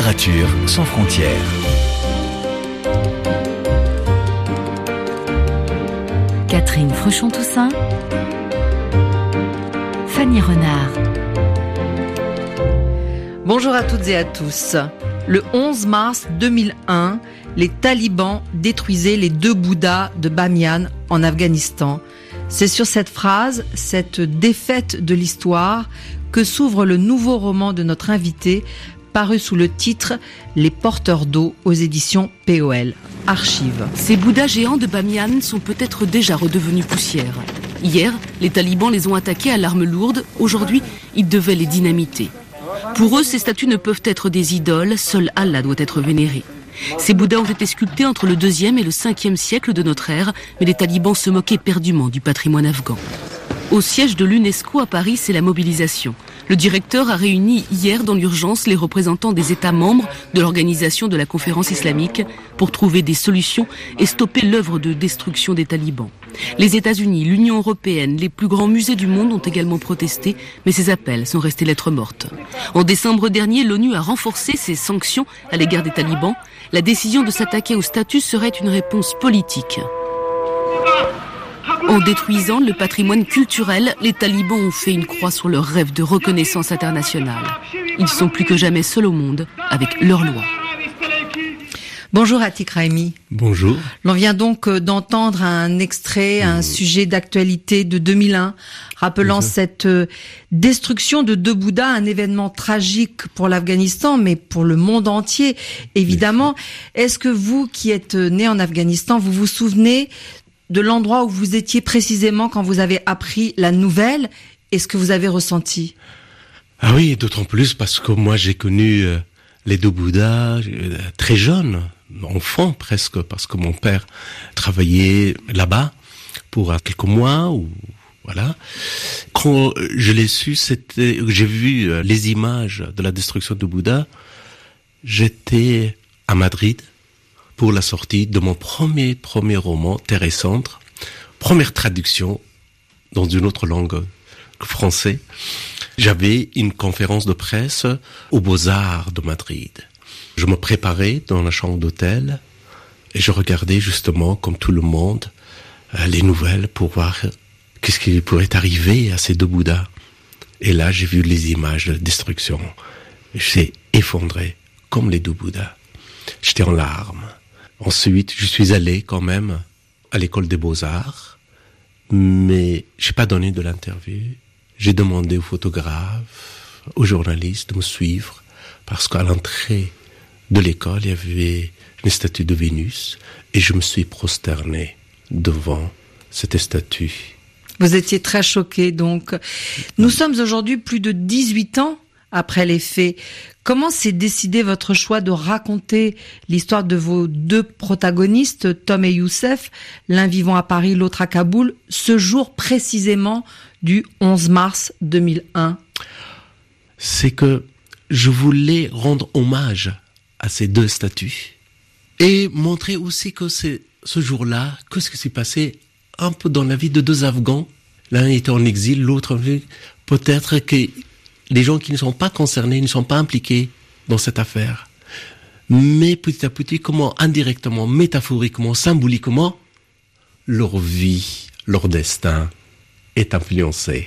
Littérature sans frontières. Catherine Fruchon-Toussaint, Fanny Renard. Bonjour à toutes et à tous. Le 11 mars 2001, les talibans détruisaient les 2 Bouddhas de Bamiyan en Afghanistan. C'est sur cette phrase, cette défaite de l'histoire, que s'ouvre le nouveau roman de notre invité, paru sous le titre « Les porteurs d'eau » aux éditions POL. Archives. Ces Bouddhas géants de Bamiyan sont peut-être déjà redevenus poussière. Hier, les talibans les ont attaqués à l'arme lourde. Aujourd'hui, ils devaient les dynamiter. Pour eux, ces statues ne peuvent être des idoles. Seul Allah doit être vénéré. Ces Bouddhas ont été sculptés entre le 2e et le 5e siècle de notre ère, mais les talibans se moquaient éperdument du patrimoine afghan. Au siège de l'UNESCO à Paris, c'est la mobilisation. Le directeur a réuni hier dans l'urgence les représentants des États membres de l'organisation de la conférence islamique pour trouver des solutions et stopper l'œuvre de destruction des talibans. Les États-Unis, l'Union européenne, les plus grands musées du monde ont également protesté, mais ces appels sont restés lettre morte. En décembre dernier, l'ONU a renforcé ses sanctions à l'égard des talibans. La décision de s'attaquer au statut serait une réponse politique. En détruisant le patrimoine culturel, les talibans ont fait une croix sur leur rêve de reconnaissance internationale. Ils sont plus que jamais seuls au monde avec leurs lois. Bonjour Atik Raimi. Bonjour. L'on vient donc d'entendre un extrait, un sujet d'actualité de 2001, rappelant cette destruction de 2 Bouddhas, un événement tragique pour l'Afghanistan, mais pour le monde entier, évidemment. Est-ce que vous, qui êtes né en Afghanistan, vous vous souvenez de l'endroit où vous étiez précisément quand vous avez appris la nouvelle et ce que vous avez ressenti? Ah oui, d'autant plus parce que moi j'ai connu les 2 Bouddhas très jeunes, enfant presque, parce que mon père travaillait là-bas pour quelques mois ou voilà. Quand je l'ai su, j'ai vu les images de la destruction de Bouddha. J'étais à Madrid pour la sortie de mon premier roman, Terre et Cendres, première traduction dans une autre langue que français. J'avais une conférence de presse aux Beaux-Arts de Madrid. Je me préparais dans la chambre d'hôtel et je regardais justement, comme tout le monde, les nouvelles pour voir qu'est-ce qui pourrait arriver à ces 2 Bouddhas. Et là, j'ai vu les images de destruction. Je suis effondré, comme les 2 Bouddhas. J'étais en larmes. Ensuite, je suis allé quand même à l'école des Beaux-Arts, mais j'ai pas donné de l'interview. J'ai demandé aux photographes, aux journalistes de me suivre, parce qu'à l'entrée de l'école, il y avait une statue de Vénus, et je me suis prosterné devant cette statue. Vous étiez très choqué, donc. Nous sommes aujourd'hui plus de 18 ans après les faits. Comment s'est décidé votre choix de raconter l'histoire de vos 2 protagonistes, Tom et Youssef, l'un vivant à Paris, l'autre à Kaboul, ce jour précisément du 11 mars 2001? C'est que je voulais rendre hommage à ces 2 statues et montrer aussi que c'est ce jour-là, que ce qui s'est passé un peu dans la vie de 2 Afghans. L'un était en exil, l'autre peut-être que les gens qui ne sont pas concernés, ne sont pas impliqués dans cette affaire. Mais petit à petit, comment indirectement, métaphoriquement, symboliquement, leur vie, leur destin est influencé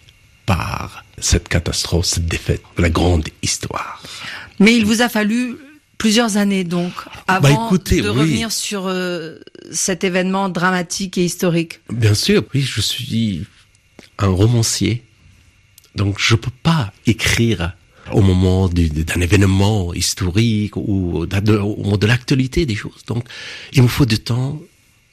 par cette catastrophe, cette défaite, la grande histoire. Mais il vous a fallu plusieurs années donc, avant de revenir sur cet événement dramatique et historique. Bien sûr, oui, je suis un romancier. Donc je peux pas écrire au moment d'un événement historique ou au moment de l'actualité des choses. Donc il me faut du temps,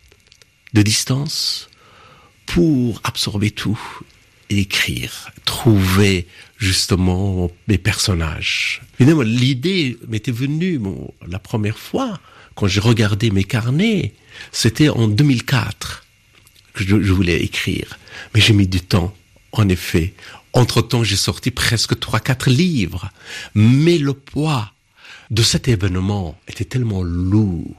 de distance pour absorber tout et écrire, trouver justement mes personnages. Évidemment, l'idée m'était venue la première fois quand j'ai regardé mes carnets, c'était en 2004 que je voulais écrire. Mais j'ai mis du temps, en effet. Entre-temps, j'ai sorti presque 3-4 livres. Mais le poids de cet événement était tellement lourd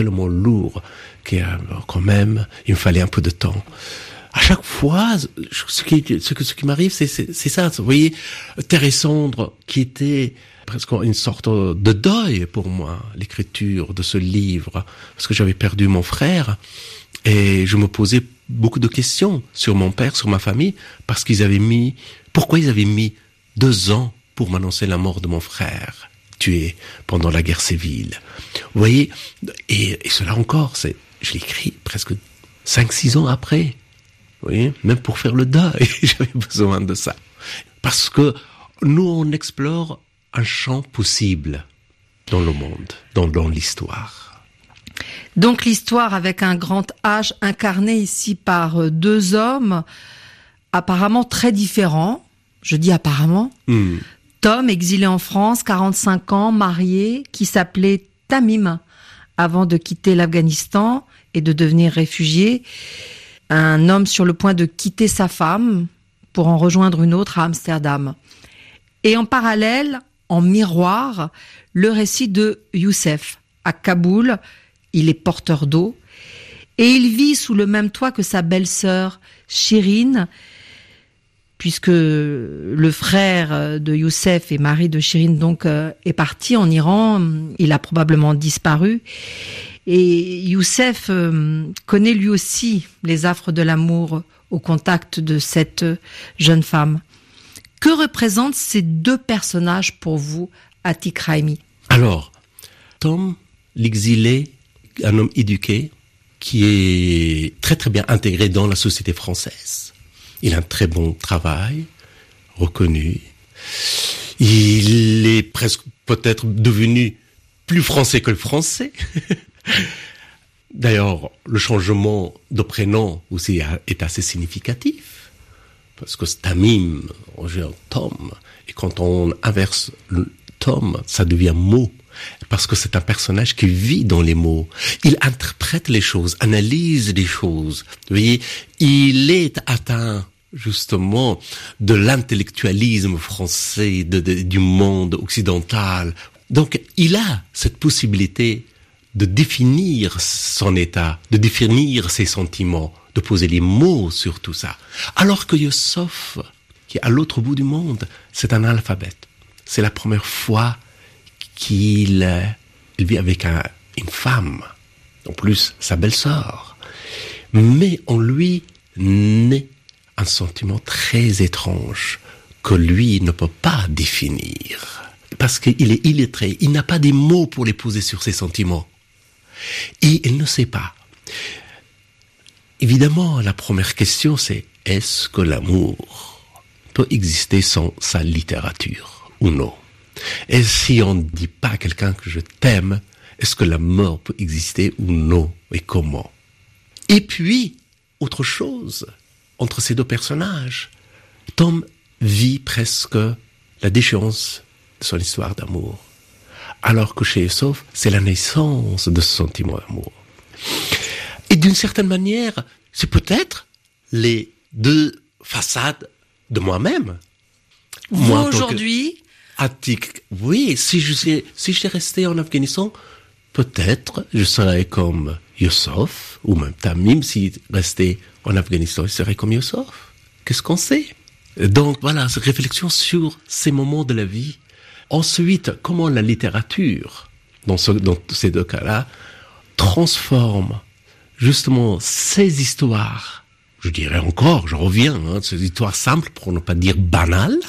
que quand même, il me fallait un peu de temps. À chaque fois, ce qui m'arrive, c'est ça. Vous voyez, Terre et Cendres, qui était presque une sorte de deuil pour moi, l'écriture de ce livre, parce que j'avais perdu mon frère et je me posais beaucoup de questions sur mon père, sur ma famille, parce pourquoi ils avaient mis 2 ans pour m'annoncer la mort de mon frère, tué pendant la guerre civile. Vous voyez, et cela encore, je l'ai écrit presque 5-6 ans après. Vous voyez, même pour faire le deuil, j'avais besoin de ça. Parce que nous, on explore un champ possible dans le monde, dans l'histoire. Donc l'histoire avec un grand H, incarnée ici par 2 hommes apparemment très différents. Je dis apparemment. Tom, exilé en France, 45 ans, marié, qui s'appelait Tamim avant de quitter l'Afghanistan et de devenir réfugié. Un homme sur le point de quitter sa femme pour en rejoindre une autre à Amsterdam. Et en parallèle, en miroir, le récit de Youssef. À Kaboul, il est porteur d'eau et il vit sous le même toit que sa belle-sœur Shirin, puisque le frère de Youssef et mari de Shirin donc est parti en Iran, il a probablement disparu. Et Youssef connaît lui aussi les affres de l'amour au contact de cette jeune femme. Que représentent ces 2 personnages pour vous, Atiq Rahimi? Alors, Tom, l'exilé, un homme éduqué, qui est très très bien intégré dans la société française. Il a un très bon travail, reconnu. Il est presque peut-être devenu plus français que le français. D'ailleurs, le changement de prénom aussi est assez significatif. Parce que Tamim, on dit Tom, et quand on inverse le Tom, ça devient mot. Parce que c'est un personnage qui vit dans les mots. Il interprète les choses, analyse les choses. Vous voyez, il est atteint justement de l'intellectualisme français, du monde occidental. Donc, il a cette possibilité de définir son état, de définir ses sentiments, de poser les mots sur tout ça. Alors que Youssef, qui est à l'autre bout du monde, c'est un analphabète. C'est la première fois qu'il vit avec une femme, en plus sa belle-sœur. Mais en lui naît un sentiment très étrange que lui ne peut pas définir. Parce qu'il est illettré, il n'a pas des mots pour les poser sur ses sentiments. Et il ne sait pas. Évidemment, la première question, c'est est-ce que l'amour peut exister sans sa littérature ou non? Et si on ne dit pas à quelqu'un que je t'aime, est-ce que la mort peut exister ou non? Et comment? Et puis, autre chose, entre ces 2 personnages, Tom vit presque la déchéance de son histoire d'amour. Alors que chez Youssef, c'est la naissance de ce sentiment d'amour. Et d'une certaine manière, c'est peut-être les 2 façades de moi-même. Moi, aujourd'hui... Atiq, oui, si j'étais resté en Afghanistan, peut-être je serais comme Youssef, ou même Tamim, s'il restait en Afghanistan, il serait comme Youssef. Qu'est-ce qu'on sait? Donc voilà, cette réflexion sur ces moments de la vie. Ensuite, comment la littérature, dans ces 2 cas-là, transforme justement ces histoires, je dirais encore, je reviens, ces histoires simples, pour ne pas dire banales,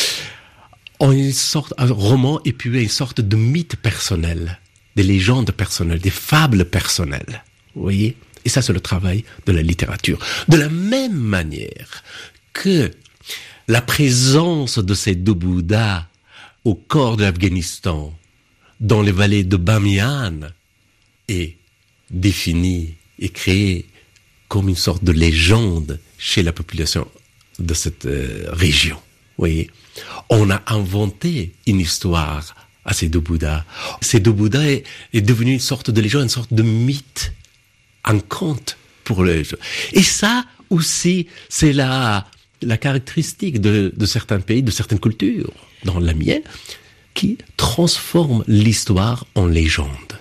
en une sorte, un roman et puis une sorte de mythe personnel, des légendes personnelles, des fables personnelles. Vous voyez? Et ça, c'est le travail de la littérature. De la même manière que la présence de ces 2 Bouddhas au corps de l'Afghanistan, dans les vallées de Bamiyan, est définie et créée comme une sorte de légende chez la population de cette région. Vous voyez? On a inventé une histoire à ces 2 Bouddhas. Ces 2 Bouddhas est devenu une sorte de légende, une sorte de mythe, un conte pour les gens. Et ça aussi, c'est la caractéristique de certains pays, de certaines cultures, dans la mienne, qui transforment l'histoire en légende.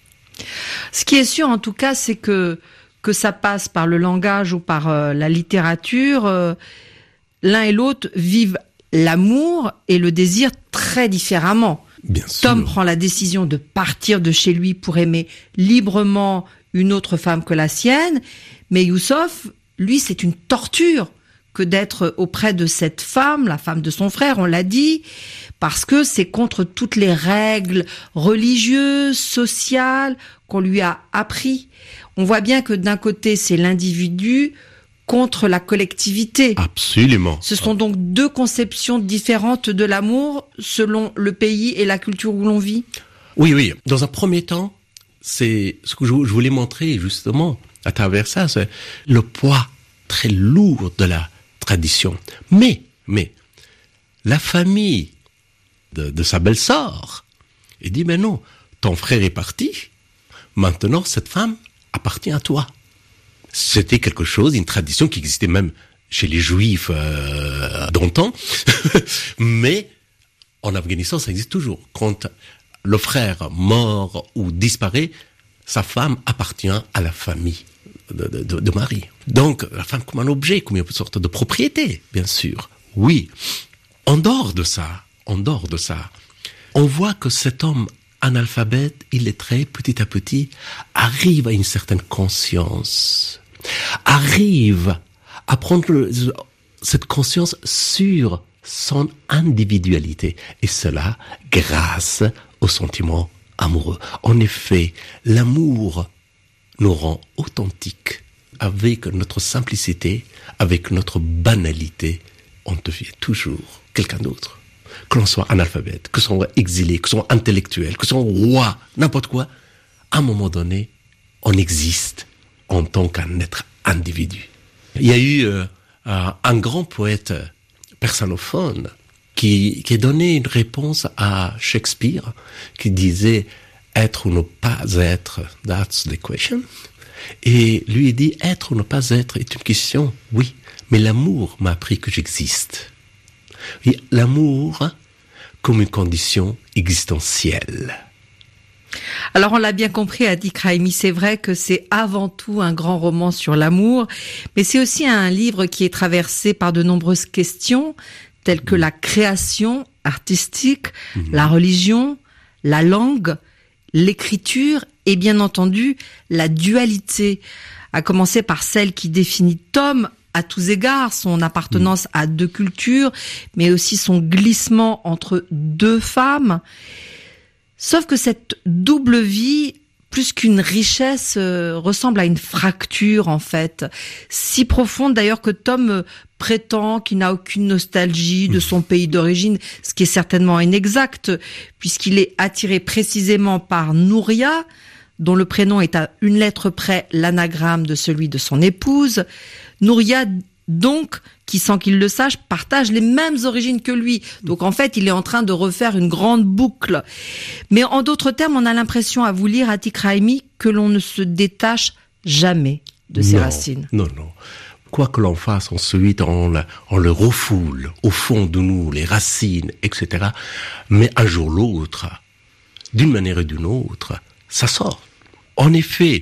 Ce qui est sûr, en tout cas, c'est que ça passe par le langage ou par la littérature. L'un et l'autre vivent l'amour et le désir très différemment. Bien sûr. Tom prend la décision de partir de chez lui pour aimer librement une autre femme que la sienne, mais Youssof, lui, c'est une torture que d'être auprès de cette femme, la femme de son frère, on l'a dit, parce que c'est contre toutes les règles religieuses, sociales qu'on lui a appris. On voit bien que d'un côté, c'est l'individu contre la collectivité. Absolument. Ce sont donc deux conceptions différentes de l'amour selon le pays et la culture où l'on vit. Oui. Dans un premier temps, c'est ce que je voulais montrer justement à travers ça, c'est le poids très lourd de la tradition. Mais, la famille de sa belle-sœur, il dit, mais non, ton frère est parti, maintenant cette femme appartient à toi. C'était quelque chose, une tradition qui existait même chez les Juifs d'antan, mais en Afghanistan, ça existe toujours. Quand le frère mort ou disparaît, sa femme appartient à la famille de mari. Donc, la femme comme un objet, comme une sorte de propriété, bien sûr. Oui. En dehors de ça, on voit que cet homme analphabète, illettré, petit à petit, arrive à une certaine conscience, arrive à prendre cette conscience sur son individualité, et cela grâce au sentiment amoureux. En effet, l'amour nous rend authentiques. Avec notre simplicité, avec notre banalité, on devient toujours quelqu'un d'autre. Que l'on soit analphabète, que l'on soit exilé, que l'on soit intellectuel, que l'on soit roi, n'importe quoi, à un moment donné, on existe en tant qu'un être individu. Il y a eu un grand poète persanophone qui a donné une réponse à Shakespeare, qui disait « être ou ne pas être, that's the question ». Et lui, il dit « être ou ne pas être est une question, oui, mais l'amour m'a appris que j'existe ». Et l'amour comme une condition existentielle. Alors on l'a bien compris, Atiq Rahimi, c'est vrai que c'est avant tout un grand roman sur l'amour, mais c'est aussi un livre qui est traversé par de nombreuses questions, telles que la création artistique, la religion, la langue, l'écriture et bien entendu la dualité, à commencer par celle qui définit Tom à tous égards, son appartenance à deux cultures, mais aussi son glissement entre deux femmes. Sauf que cette double vie, plus qu'une richesse, ressemble à une fracture en fait, si profonde d'ailleurs que Tom prétend qu'il n'a aucune nostalgie de son pays d'origine, ce qui est certainement inexact, puisqu'il est attiré précisément par Nouria, dont le prénom est à une lettre près l'anagramme de celui de son épouse. Nouria, donc, qui sans qu'il le sache, partage les mêmes origines que lui. Donc en fait, il est en train de refaire une grande boucle. Mais en d'autres termes, on a l'impression à vous lire, Atiq Rahimi, que l'on ne se détache jamais de ses racines. Non. Quoi que l'on fasse, ensuite, on le refoule au fond de nous, les racines, etc. Mais un jour l'autre, d'une manière ou d'une autre, ça sort. En effet,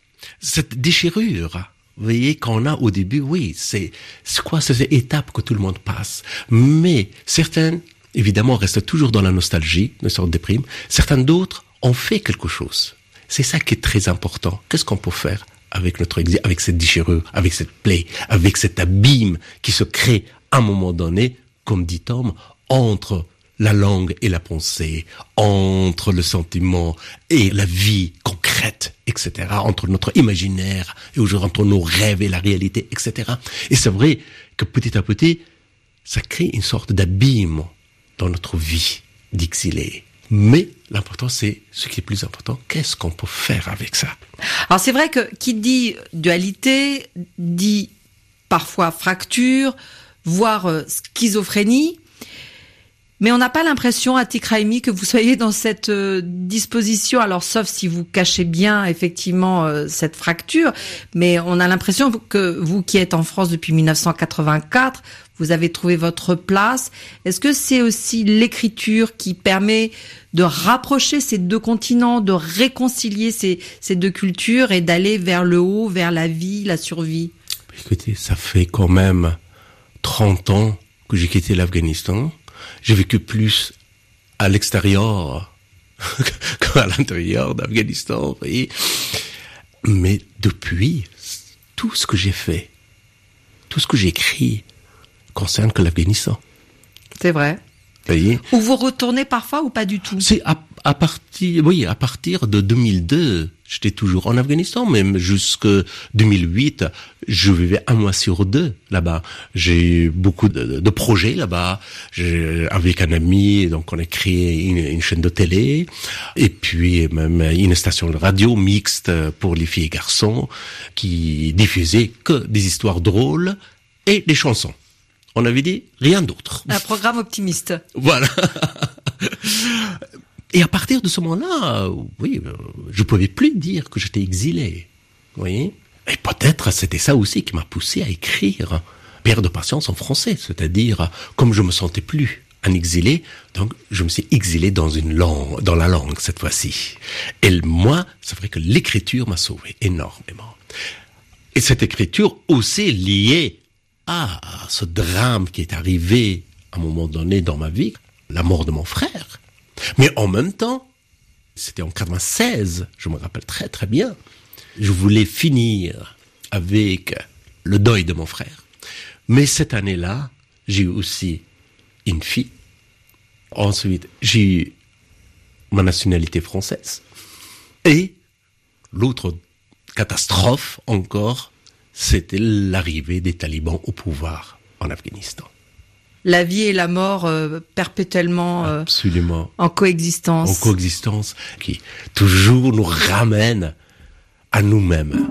cette déchirure, vous voyez, qu'on a au début, oui, c'est cette étape que tout le monde passe. Mais certaines, évidemment, restent toujours dans la nostalgie, une sorte de déprime. Certaines d'autres ont fait quelque chose. C'est ça qui est très important. Qu'est-ce qu'on peut faire avec notre exil, avec cette déchirure, avec cette plaie, avec cet abîme qui se crée à un moment donné, comme dit Tom, entre la langue et la pensée, entre le sentiment et la vie concrète, etc., entre notre imaginaire et aujourd'hui entre nos rêves et la réalité, etc. Et c'est vrai que petit à petit, ça crée une sorte d'abîme dans notre vie d'exilé. Mais l'important, c'est ce qui est plus important. Qu'est-ce qu'on peut faire avec ça? Alors c'est vrai que qui dit dualité dit parfois fracture, voire schizophrénie. Mais on n'a pas l'impression, Atiq Rahimi, que vous soyez dans cette disposition, alors sauf si vous cachez bien effectivement cette fracture, mais on a l'impression que vous qui êtes en France depuis 1984, vous avez trouvé votre place. Est-ce que c'est aussi l'écriture qui permet de rapprocher ces deux continents, de réconcilier ces deux cultures et d'aller vers le haut, vers la vie, la survie? Écoutez, ça fait quand même 30 ans que j'ai quitté l'Afghanistan. J'ai vécu plus à l'extérieur qu'à l'intérieur d'Afghanistan, vous voyez. Mais depuis, tout ce que j'ai fait, tout ce que j'ai écrit concerne que l'Afghanistan. C'est vrai. Vous voyez. Ou vous retournez parfois ou pas du tout? C'est à partir de 2002, j'étais toujours en Afghanistan, même jusque 2008, je vivais 1 mois sur 2 là-bas. J'ai eu beaucoup de projets là-bas. Avec un ami, donc on a créé une chaîne de télé, et puis même une station de radio mixte pour les filles et garçons, qui diffusait que des histoires drôles et des chansons. On avait dit rien d'autre. Un programme optimiste. Voilà. Et à partir de ce moment-là, oui, je pouvais plus dire que j'étais exilé. Vous voyez? Et peut-être c'était ça aussi qui m'a poussé à écrire Père de patience en français. C'est-à-dire, comme je me sentais plus un exilé, donc je me suis exilé dans la langue cette fois-ci. Et moi, c'est vrai que l'écriture m'a sauvé énormément. Et cette écriture aussi liée à ce drame qui est arrivé à un moment donné dans ma vie, la mort de mon frère. Mais en même temps, c'était en 96, je me rappelle très très bien, je voulais finir avec le deuil de mon frère. Mais cette année-là, j'ai eu aussi une fille. Ensuite, j'ai eu ma nationalité française. Et l'autre catastrophe encore, c'était l'arrivée des talibans au pouvoir en Afghanistan. La vie et la mort perpétuellement Absolument. En coexistence. En coexistence, qui toujours nous ramène à nous-mêmes.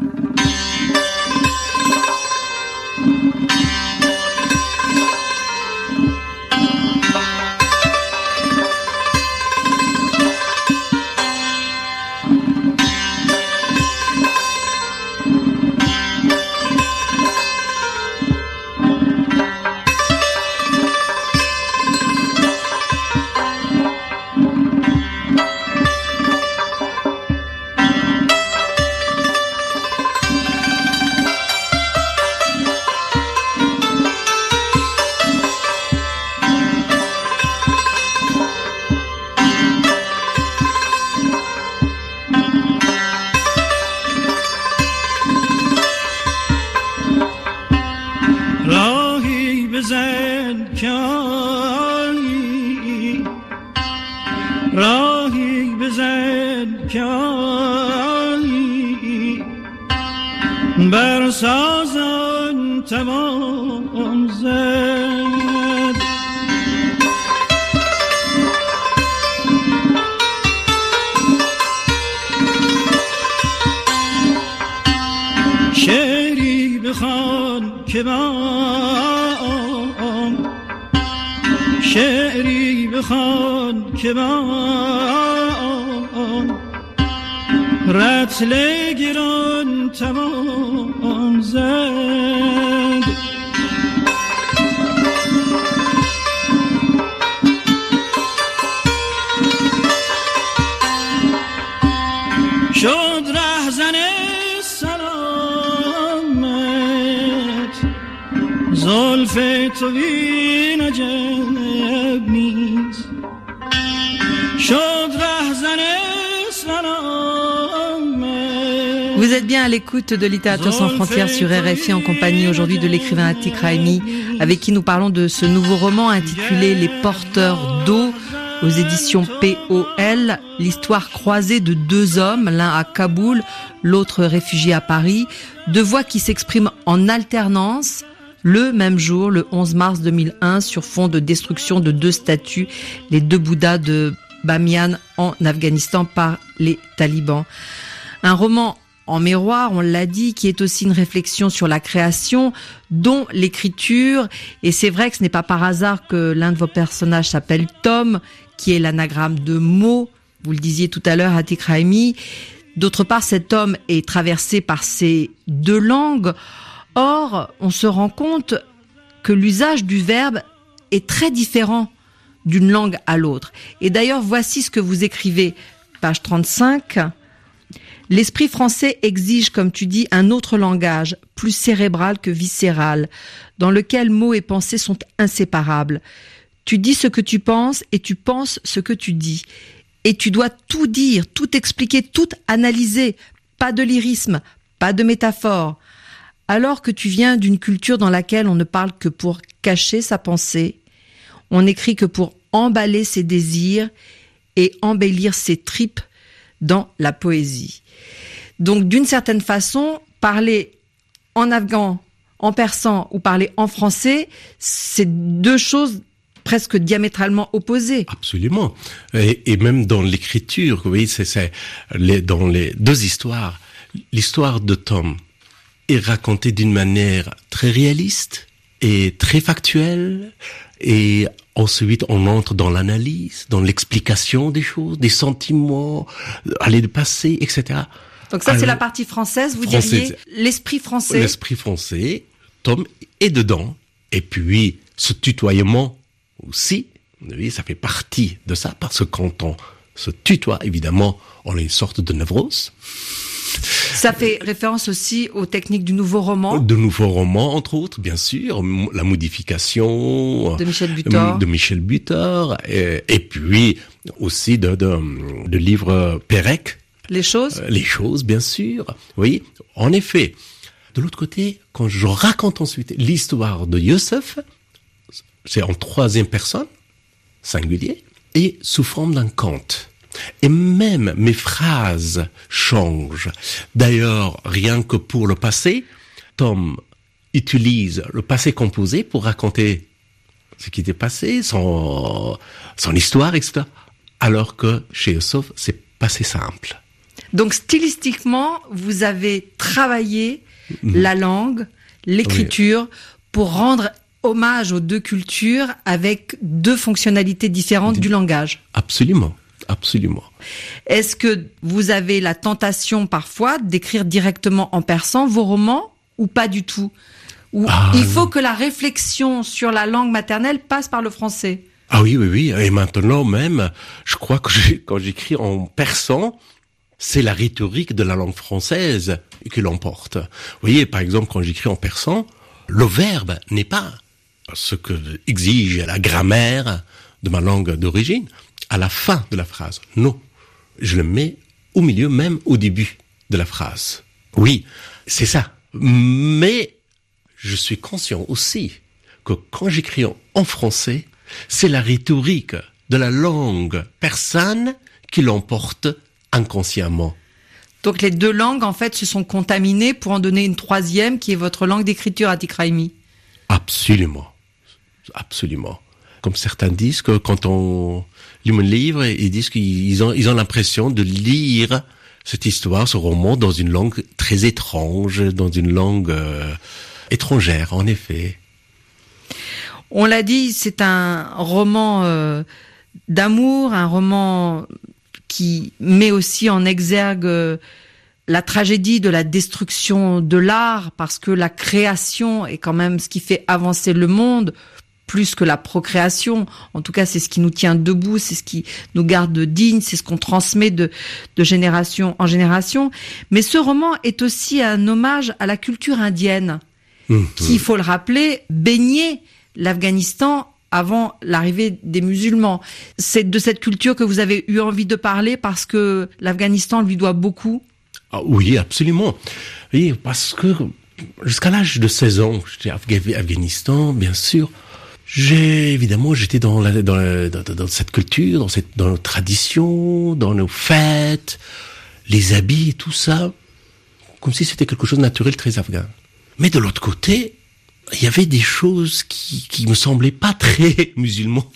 برسازان تمام زد شعری بخوان که من شعری بخوان که من رتل گران تمام زد شد رهزن سلامت زلف تو بی نجب نیست شد رهزن Vous êtes bien à l'écoute de Littérature sans frontières sur RFI en compagnie aujourd'hui de l'écrivain Atiq Rahimi avec qui nous parlons de ce nouveau roman intitulé Les porteurs d'eau aux éditions POL, l'histoire croisée de 2 hommes, l'un à Kaboul, l'autre réfugié à Paris, 2 voix qui s'expriment en alternance le même jour, le 11 mars 2001, sur fond de destruction de 2 statues, les 2 Bouddhas de Bamiyan en Afghanistan par les talibans. Un roman en miroir, on l'a dit, qui est aussi une réflexion sur la création, dont l'écriture. Et c'est vrai que ce n'est pas par hasard que l'un de vos personnages s'appelle Tom, qui est l'anagramme de mots. Vous le disiez tout à l'heure, Atiq Rahimi. D'autre part, cet homme est traversé par ces 2 langues. Or, on se rend compte que l'usage du verbe est très différent d'une langue à l'autre. Et d'ailleurs, voici ce que vous écrivez, page 35. L'esprit français exige, comme tu dis, un autre langage, plus cérébral que viscéral, dans lequel mots et pensées sont inséparables. Tu dis ce que tu penses et tu penses ce que tu dis. Et tu dois tout dire, tout expliquer, tout analyser. Pas de lyrisme, pas de métaphore. Alors que tu viens d'une culture dans laquelle on ne parle que pour cacher sa pensée, on n'écrit que pour emballer ses désirs et embellir ses tripes dans la poésie. Donc, d'une certaine façon, parler en afghan, en persan ou parler en français, c'est deux choses presque diamétralement opposées. Absolument. Et même dans l'écriture, vous voyez, dans les deux histoires. L'histoire de Tom est racontée d'une manière très réaliste et très factuelle. Et ensuite, on entre dans l'analyse, dans l'explication des choses, des sentiments, aller du passé, etc. Donc ça, c'est la partie française, vous diriez l'esprit français. L'esprit français, Tom est dedans. Et puis, ce tutoiement aussi, vous voyez, ça fait partie de ça, parce que quand on se tutoie, évidemment, on a une sorte de névrose. Ça fait référence aussi aux techniques du nouveau roman. De nouveau roman, entre autres, bien sûr, la modification de Michel Butor. Et puis aussi de livres Pérec. Les choses, bien sûr. Oui, en effet. De l'autre côté, quand je raconte ensuite l'histoire de Youssef, c'est en troisième personne, singulier, et sous forme d'un conte. Et même mes phrases changent. D'ailleurs, rien que pour le passé, Tom utilise le passé composé pour raconter ce qui était passé, son histoire, etc. Alors que chez Youssef, c'est passé simple. Donc stylistiquement, vous avez travaillé la langue, l'écriture, pour rendre hommage aux deux cultures avec deux fonctionnalités différentes du langage. Absolument. Absolument. Est-ce que vous avez la tentation parfois d'écrire directement en persan vos romans ou pas du tout? Ou il faut que la réflexion sur la langue maternelle passe par le français? Ah oui. Et maintenant même, je crois que quand j'écris en persan, c'est la rhétorique de la langue française qui l'emporte. Vous voyez, par exemple, quand j'écris en persan, le verbe n'est pas ce que exige la grammaire de ma langue d'origine. À la fin de la phrase. Non. Je le mets au milieu, même au début de la phrase. Oui, c'est ça. Mais je suis conscient aussi que quand j'écris en français, c'est la rhétorique de la langue persane qui l'emporte inconsciemment. Donc les deux langues, en fait, se sont contaminées pour en donner une troisième qui est votre langue d'écriture, Atiq Rahimi. Absolument. Absolument. Comme certains disent que quand on lit mon livre, ils disent qu'ils ont l'impression de lire cette histoire, ce roman, dans une langue très étrange, dans une langue étrangère, en effet. On l'a dit, c'est un roman d'amour, un roman qui met aussi en exergue la tragédie de la destruction de l'art, parce que la création est quand même ce qui fait avancer le monde, plus que la procréation. En tout cas, c'est ce qui nous tient debout, c'est ce qui nous garde dignes, c'est ce qu'on transmet de génération en génération. Mais ce roman est aussi un hommage à la culture indienne, qui, il faut le rappeler, baignait l'Afghanistan avant l'arrivée des musulmans. C'est de cette culture que vous avez eu envie de parler parce que l'Afghanistan lui doit beaucoup? Ah, oui, absolument. Oui, parce que jusqu'à l'âge de 16 ans, j'étais Afghanistan, bien sûr. J'étais dans cette culture, dans nos traditions, dans nos fêtes, les habits et tout ça, comme si c'était quelque chose de naturel, très afghan. Mais de l'autre côté, il y avait des choses qui me semblaient pas très musulmans,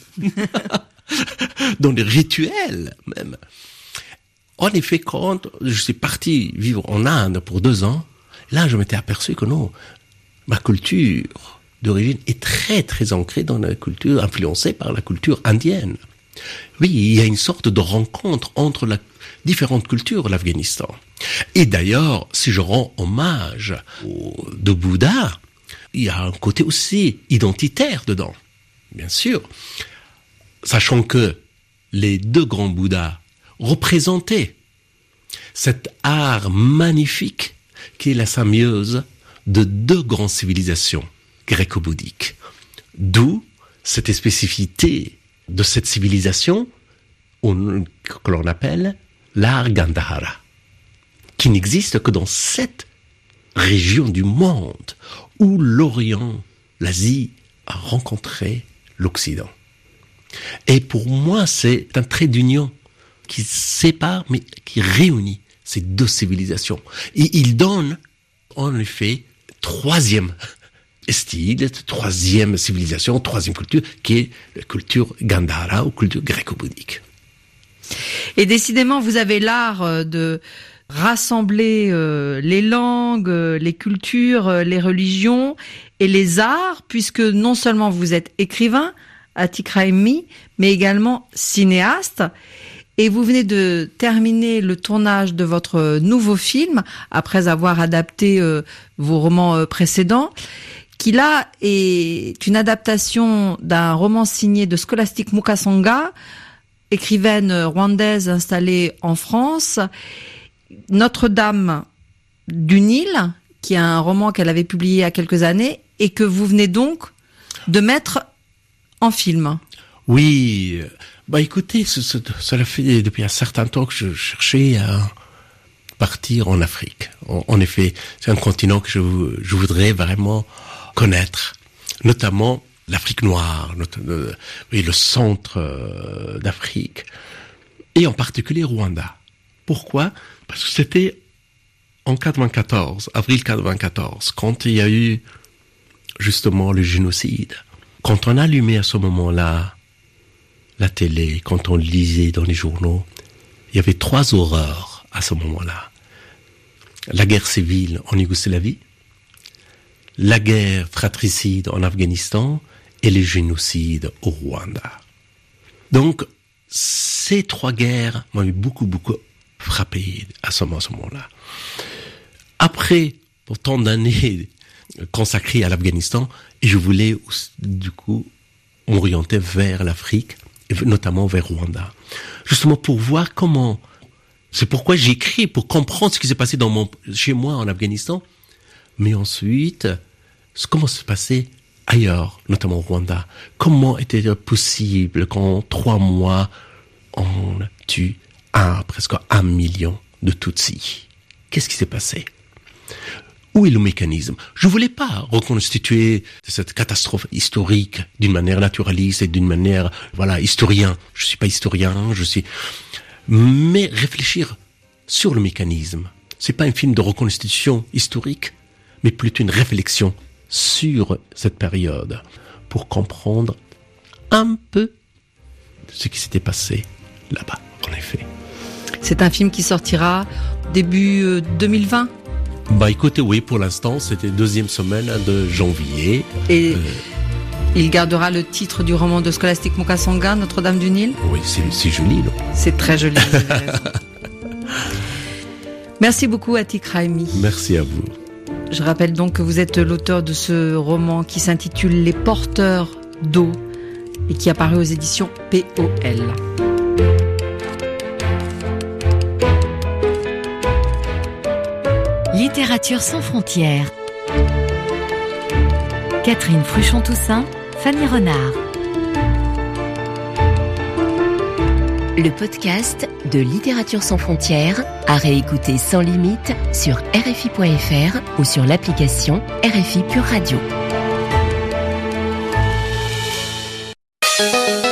dans les rituels même. En effet, quand je suis parti vivre en Inde pour 2 ans, là je m'étais aperçu que non, ma culture d'origine est très très ancrée dans la culture, influencée par la culture indienne. Oui, il y a une sorte de rencontre entre la différentes cultures de l'Afghanistan. Et d'ailleurs, si je rends hommage aux deux Bouddhas, il y a un côté aussi identitaire dedans, bien sûr. Sachant que les 2 grands Bouddhas représentaient cet art magnifique qui est la symbiose de 2 grandes civilisations gréco-bouddhiques. D'où cette spécificité de cette civilisation que l'on appelle l'art Gandhara, qui n'existe que dans cette région du monde où l'Orient, l'Asie a rencontré l'Occident. Et pour moi, c'est un trait d'union qui sépare, mais qui réunit ces deux civilisations. Et il donne, en effet, troisième style, troisième civilisation, troisième culture, qui est la culture Gandhara ou culture gréco-bouddhique. Et décidément, vous avez l'art de rassembler les langues, les cultures, les religions et les arts, puisque non seulement vous êtes écrivain, Atiq Raimi, mais également cinéaste. Et vous venez de terminer le tournage de votre nouveau film, après avoir adapté vos romans précédents, qui là est une adaptation d'un roman signé de Scholastic Mukasonga, écrivaine rwandaise installée en France, Notre-Dame du Nil, qui est un roman qu'elle avait publié il y a quelques années, et que vous venez donc de mettre en film. Oui, écoutez, cela fait depuis un certain temps que je cherchais à partir en Afrique. En effet, c'est un continent que je voudrais vraiment connaître, notamment l'Afrique noire, le centre d'Afrique, et en particulier Rwanda. Pourquoi ? Parce que c'était en 94, avril 94, quand il y a eu justement le génocide. Quand on allumait à ce moment-là la télé, quand on lisait dans les journaux, il y avait 3 horreurs à ce moment-là. La guerre civile en Yougoslavie, la guerre fratricide en Afghanistan et les génocides au Rwanda. Donc, ces 3 guerres m'ont beaucoup frappé à ce moment-là. Après autant d'années consacrées à l'Afghanistan, je voulais du coup m'orienter vers l'Afrique, et notamment vers Rwanda, justement pour voir comment. C'est pourquoi j'écris, pour comprendre ce qui s'est passé chez moi en Afghanistan, mais ensuite comment ça s'est passé ailleurs, notamment au Rwanda. Comment était-il possible qu'en 3 mois on tue presque 1 million de Tutsis? Qu'est-ce qui s'est passé? Où est le mécanisme? Je voulais pas reconstituer cette catastrophe historique d'une manière naturaliste et d'une manière, historien. Je suis pas historien, mais réfléchir sur le mécanisme. C'est pas un film de reconstitution historique, mais plutôt une réflexion sur cette période pour comprendre un peu ce qui s'était passé là-bas, en effet. C'est un film qui sortira début 2020? Écoutez, oui, pour l'instant, c'était 2e semaine de janvier. Et il gardera le titre du roman de Scholastic Mukasonga, Notre-Dame du Nil? Oui, c'est joli, non? C'est très joli. Merci beaucoup, Atiq Raimi. Merci à vous. Je rappelle donc que vous êtes l'auteur de ce roman qui s'intitule Les porteurs d'eau et qui apparaît aux éditions POL. Littérature sans frontières. Catherine Fruchon-Toussaint, Fanny Renard. Le podcast de Littérature sans frontières à réécouter sans limite sur RFI.fr ou sur l'application RFI Pure Radio.